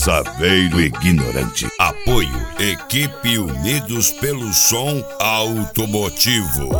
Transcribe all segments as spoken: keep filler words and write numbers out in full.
Saveiro ignorante. Apoio Equipe Unidos pelo Som Automotivo.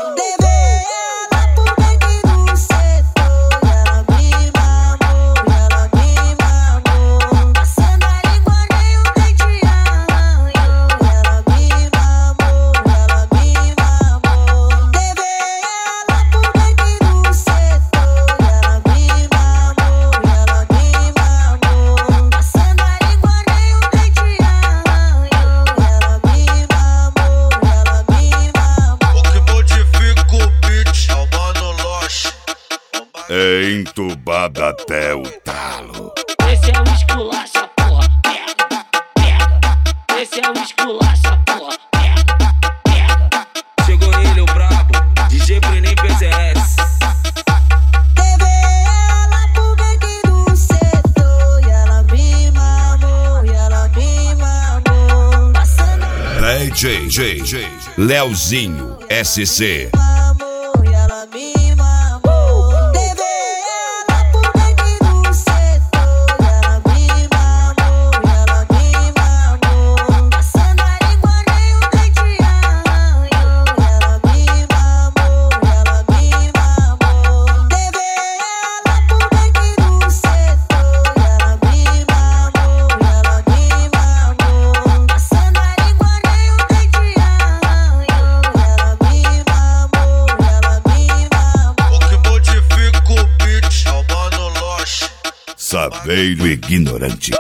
É entubada até o talo. Esse é o esculacha, porra, pega, pega. Esse é o esculacha, porra, pega, pega. Chegou ele, o brabo, D J Brenin P Z S. Levei ela pro beck do setor e ela me mamou, e ela me mamou. Passando D J J J Leozinho S C. mamou, e ela me mamou. Levei ela pro beck do setor e ela me mamou, e ela me mamou. Passando a língua nem o dente arranhou, e ela me mamou, e ela me mamou. Levei ela pro beck do setor e ela me mamou, e ela me mamou. Passando a língua nem o dente arranhou, e ela me mamou, e ela me mamou. O que modifica o beat é o Mano Loche. Saveiro ignorante.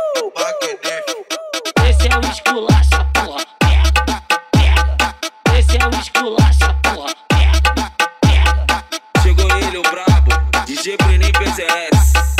Esse é o esculacha, porra, pega, pega. Esse é o esculacha, porra, pega, pega. Chegou ele, o brabo, D J Brenin P Z S.